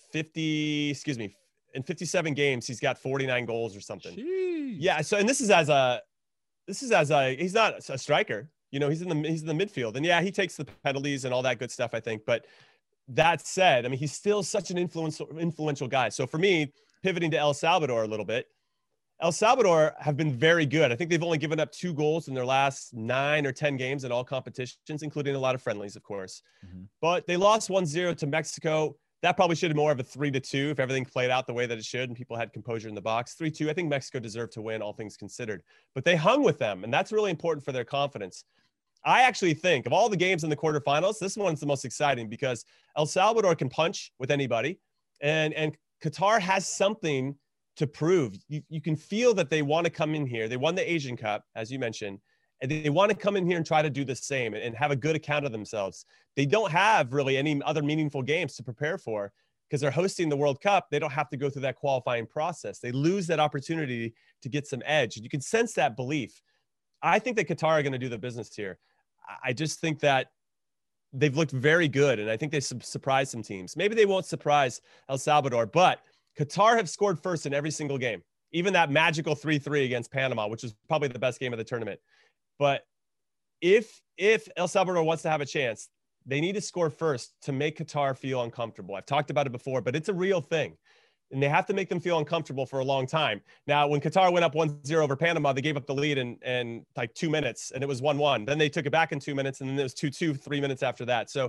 in 57 games, he's got 49 goals or something. Jeez. Yeah. So, and this is as a, he's not a striker, he's in the midfield, and yeah, he takes the penalties and all that good stuff, I think. But that said, I mean, he's still such an influential guy. So for me, pivoting to El Salvador a little bit, El Salvador have been very good. I think they've only given up 2 goals in their last 9 or 10 games in all competitions, including a lot of friendlies, of course. But they lost 1-0 to Mexico. That probably should have been more of a 3-2 if everything played out the way that it should and people had composure in the box. 3-2, I think Mexico deserved to win, all things considered. But they hung with them, and that's really important for their confidence. I actually think of all the games in the quarterfinals, this one's the most exciting because El Salvador can punch with anybody, and Qatar has something to prove. You can feel that they want to come in here. They won the Asian Cup, as you mentioned, and they want to come in here and try to do the same and have a good account of themselves. They don't have really any other meaningful games to prepare for because they're hosting the World Cup. They don't have to go through that qualifying process. They lose that opportunity to get some edge. And you can sense that belief. I think that Qatar are going to do the business here. I just think that they've looked very good, and I think they surprised some teams. Maybe they won't surprise El Salvador, but Qatar have scored first in every single game, even that magical 3-3 against Panama, which was probably the best game of the tournament. But if El Salvador wants to have a chance, they need to score first to make Qatar feel uncomfortable. I've talked about it before, but it's a real thing. and they have to make them feel uncomfortable for a long time. Now, when Qatar went up 1-0 over Panama, they gave up the lead in like 2 minutes, and it was 1-1. Then they took it back in 2 minutes, and then it was 2-2 3 minutes after that. So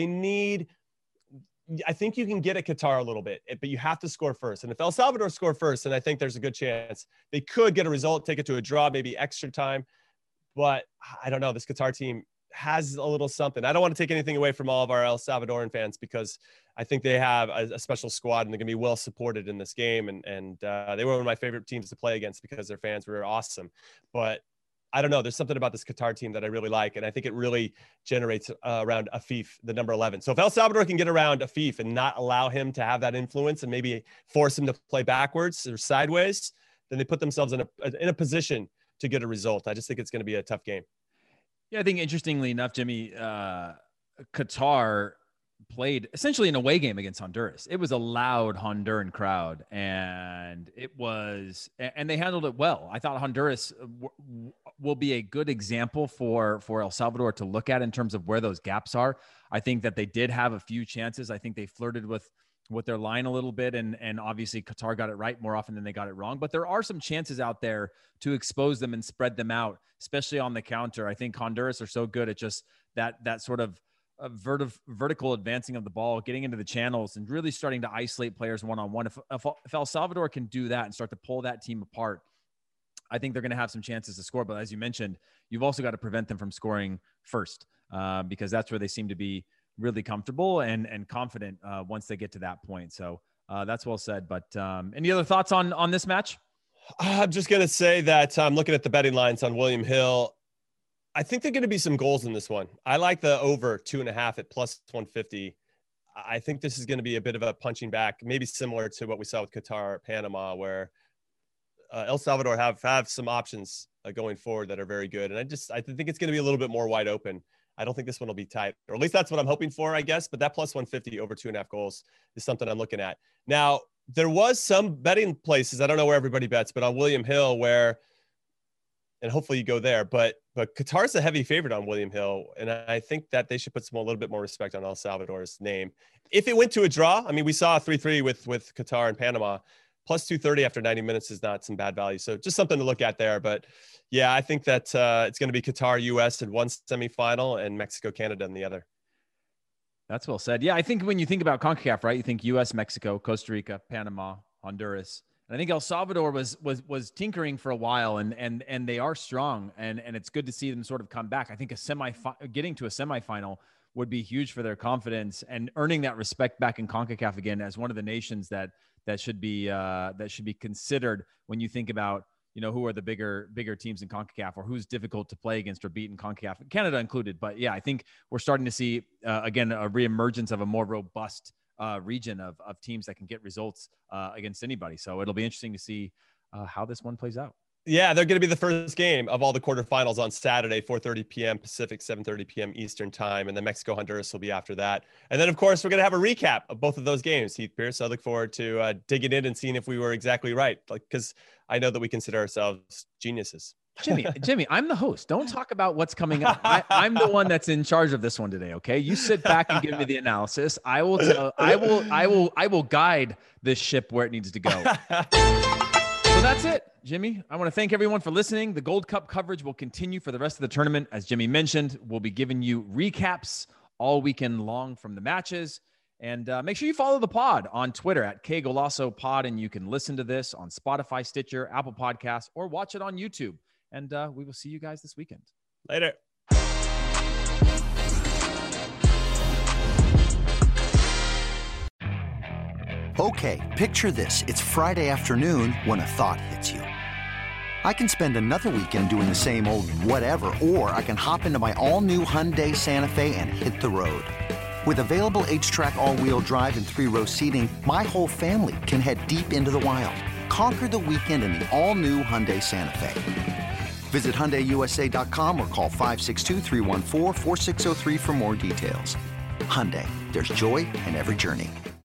I think you can get at Qatar a little bit, but you have to score first. And if El Salvador score first, then I think there's a good chance they could get a result, take it to a draw, maybe extra time. But I don't know. This Qatar team has a little something. I don't want to take anything away from all of our El Salvadoran fans, because I think they have a special squad and they're going to be well supported in this game. And they were one of my favorite teams to play against because their fans were awesome. But I don't know. There's something about this Qatar team that I really like. And I think it really generates around Afif, the number 11. So if El Salvador can get around Afif and not allow him to have that influence and maybe force him to play backwards or sideways, then they put themselves in a position to get a result. I just think it's going to be a tough game. Yeah, I think interestingly enough, Jimmy, Qatar played essentially an away game against Honduras. It was a loud Honduran crowd, and they handled it well. I thought Honduras will be a good example for El Salvador to look at in terms of where those gaps are. I think that they did have a few chances. I think they flirted with their line a little bit, and obviously Qatar got it right more often than they got it wrong. But there are some chances out there to expose them and spread them out, especially on the counter. I think Honduras are so good at just that sort of vertical advancing of the ball, getting into the channels and really starting to isolate players one-on-one. If El Salvador can do that and start to pull that team apart, I think they're going to have some chances to score. But as you mentioned, you've also got to prevent them from scoring first, because that's where they seem to be really comfortable and confident once they get to that point. So that's well said. But any other thoughts on this match? I'm just going to say that I'm looking at the betting lines on William Hill. I think there are going to be some goals in this one. I like the over 2.5 at plus 150. I think this is going to be a bit of a punching back, maybe similar to what we saw with Qatar, Panama, where El Salvador have some options going forward that are very good. And I think it's going to be a little bit more wide open. I don't think this one will be tight, or at least that's what I'm hoping for, I guess. But that plus 150 over 2.5 goals is something I'm looking at. Now, there was some betting places, I don't know where everybody bets, but on William Hill and hopefully you go there, but Qatar's a heavy favorite on William Hill, and I think that they should put a little bit more respect on El Salvador's name. If it went to a draw, I mean, we saw a 3-3 with Qatar and Panama. Plus 230 after 90 minutes is not some bad value. So just something to look at there. But yeah, I think that it's going to be Qatar, U.S. in one semifinal and Mexico, Canada in the other. That's well said. Yeah, I think when you think about CONCACAF, right, you think U.S., Mexico, Costa Rica, Panama, Honduras. And I think El Salvador was tinkering for a while, and they are strong, and it's good to see them sort of come back. I think getting to a semifinal would be huge for their confidence and earning that respect back in CONCACAF again as one of the nations that should be considered when you think about, who are the bigger teams in CONCACAF or who's difficult to play against or beat in CONCACAF, Canada included. But yeah, I think we're starting to see again a reemergence of a more robust region of teams that can get results against anybody. So it'll be interesting to see how this one plays out. Yeah, they're going to be the first game of all the quarterfinals on Saturday, 4:30 p.m. Pacific, 7:30 p.m. Eastern time. And then Mexico, Honduras will be after that. And then, of course, we're going to have a recap of both of those games, Heath Pearce. I look forward to digging in and seeing if we were exactly right, because I know that we consider ourselves geniuses. Jimmy, I'm the host. Don't talk about what's coming up. I'm the one that's in charge of this one today. Okay. You sit back and give me the analysis. I will guide this ship where it needs to go. So that's it, Jimmy. I want to thank everyone for listening. The Gold Cup coverage will continue for the rest of the tournament. As Jimmy mentioned, we'll be giving you recaps all weekend long from the matches. And make sure you follow the pod on Twitter at KGolasso Pod, and you can listen to this on Spotify, Stitcher, Apple Podcasts, or watch it on YouTube. And we will see you guys this weekend. Later. Okay, picture this. It's Friday afternoon when a thought hits you. I can spend another weekend doing the same old whatever, or I can hop into my all-new Hyundai Santa Fe and hit the road. With available H-Track all-wheel drive and 3-row seating, my whole family can head deep into the wild. Conquer the weekend in the all-new Hyundai Santa Fe. Visit HyundaiUSA.com or call 562-314-4603 for more details. Hyundai, there's joy in every journey.